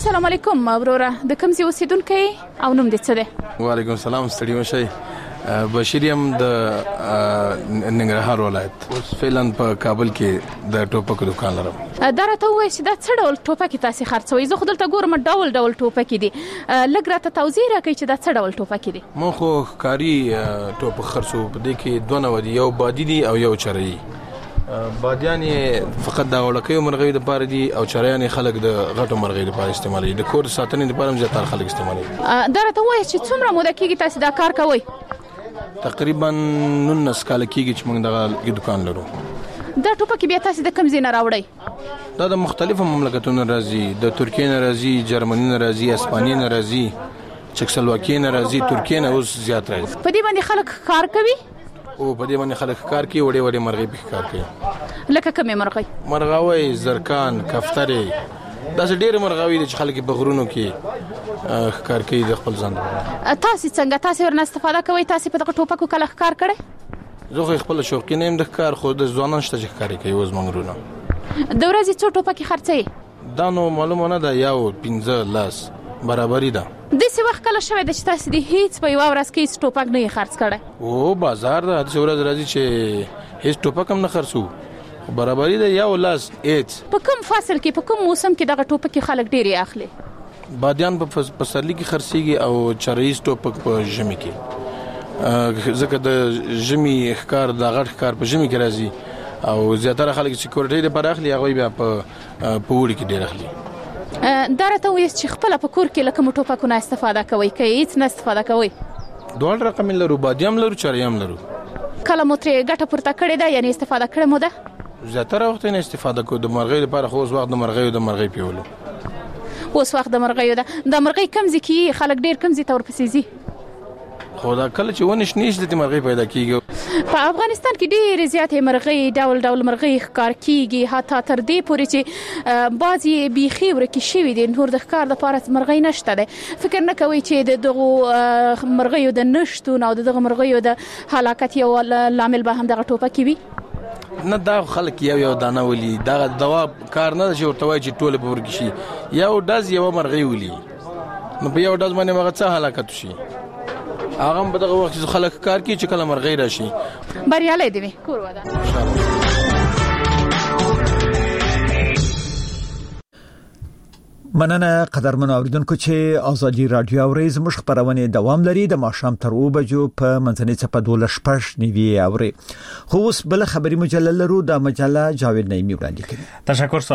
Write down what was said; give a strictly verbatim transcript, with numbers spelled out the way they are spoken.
السلام علیکم وروره، د کوم ځای اوسیدونکی او نوم دې څه دی؟ وعلیکم السلام، ستړي مشئ. بشیر یم د ننګرهار ولایت، اوس فعلا په کابل کې د ټوپکو دکان لرم. دا راته ووایه چې دا څه ډول ټوپکې تاسې خرڅوئ؟ زه خو دلته ګورم ډول ډول ټوپکې دي، لږ راته توضیح راکړئ چې دا څه ډول ټوپکې دي. مو خو ښکاري ټوپک خرڅو، په دې کې دوه نوع دي، یو بادي دي او یو چرایي. بادیان فقط د وړکیو مرغیو لپاره دي او چرایان خلک د غټو مرغیو لپاره استعمالوي، د کور ساتنې لپاره هم زیاتره خلک استعمالوي. دا راته ووایه چې څومره موده کېږي تاسې دا کار کوئ؟ تقریبا نولس کاله کېږي چې موږ دغه دکان لرو. دا ټوپکې بیا تاسې د کوم ځای نه راوړئ؟ دا د مختلفو مملکتونو راځي، د ترکیې نه راځي، جرمني نه راځي، اسپانیې نه راځي، چکسلواکیې نه راځي، ترکیې نه اوس زیات راځي. په دې باندې خلک کار کوي؟ او په دې باندې خلک کار کوي، وړې وړې مرغۍ په کار کوي. لکه کومې مرغۍ؟ مرغاوۍ، زرکان، کفترې، داسې ډېرې مرغاوۍ دي چې خلک په غرونو کې کار کوي د خپل ځان لپاره. تاسې څنګه تاسې ورنه استفاده کوئ؟ تاسې په دغه ټوپکو کله ښکار کړی؟ زه خو خپله شوقي نه یم د ښکار، خو د ځوانان شته چې ښکارې کوي اوس زموږ وروڼه. د ورځې څو ټوپکې خرڅوئ؟ دا نو معلومه نه ده، یو پنځه لس برابري ده. داسې وخت کله شوی ده چې تاسې د هیڅ په یوه ورځ کې هیڅ ټوپک نه یې خرڅ کړی؟ او بازار ده، داسې ورځ راځي چې هیڅ ټوپک هم نه خرڅو، برابري ده یو لاس هیڅ. په کوم فصل کې، په کوم موسم کې دغه ټوپکې خلک ډېرې اخلي؟ بادیان په پسرلي کې خرڅېږي او چراییز ټوپک په ژمي کې، ځکه د ژمي ښکار، د غټ ښکار په ژمي کې راځي او زیاتره خلک چې کورټۍ لپاره اخلي هغوی بیا په اوړي کې ډېر اخلي. دا راته ووایاست چې خپله په کور کې له کومو ټوپکو نه استفاده کوئ که هیڅ نه استفاده کوئ؟ دواړه رقم لرو، بادي هم لرو، چرایي هم لرو. کله مو ترې ګټه پورته کړې ده، یعنې استفاده کړې مو ده؟ زیاتره وخت نه استفاده کوو، د مرغۍ لپاره خو اوس وخت د مرغیو د مرغۍ پیولو. اوس وخت د مرغیو ده. د مرغۍ کوم ځای کې خلک ډېر کوم ځای ته ورپسې ځي؟ خو دا کله چې ونې شنې شي دلته مرغۍ پیدا کېږي. په افغانستان کې ډېرې زیاتې مرغۍ، ډول ډول مرغۍ ښکار کېږي، حتی تر دې پورې چې بعضې بیخي ورکې شوي دي، نور د ښکار لپاره مرغۍ نشته دی. فکر نه کوئ چې د دغو مرغیو د نشتون او د دغه مرغیو د هلاکت یو لامل به هم دغه ټوپکې وي؟ نه، دا خلک یو یو دانه ولي، دا دوا کار نه ده چې ورته وایي چې ټولې به ورکې شي. یو ډز یوه مرغۍ ولي، نو په یو ډز باندې هغه څه هلاکت شي، هغه هم په دغه وخت کې خلک کار کوي چې کله مرغۍ راشي. بریالی دې وي، کور ودان. مننه قدرمنو اوریدونکو چې ازادي رادیو اوري، زموږ خبرونه دوام لري د ماښام تر اوه بجو په منځنۍ چپه دولس شپږ نیوي اوري. خو اوس بل خبري مجله لرو، د مجله جاوید نعیمي وړاندې کوي. تشکر.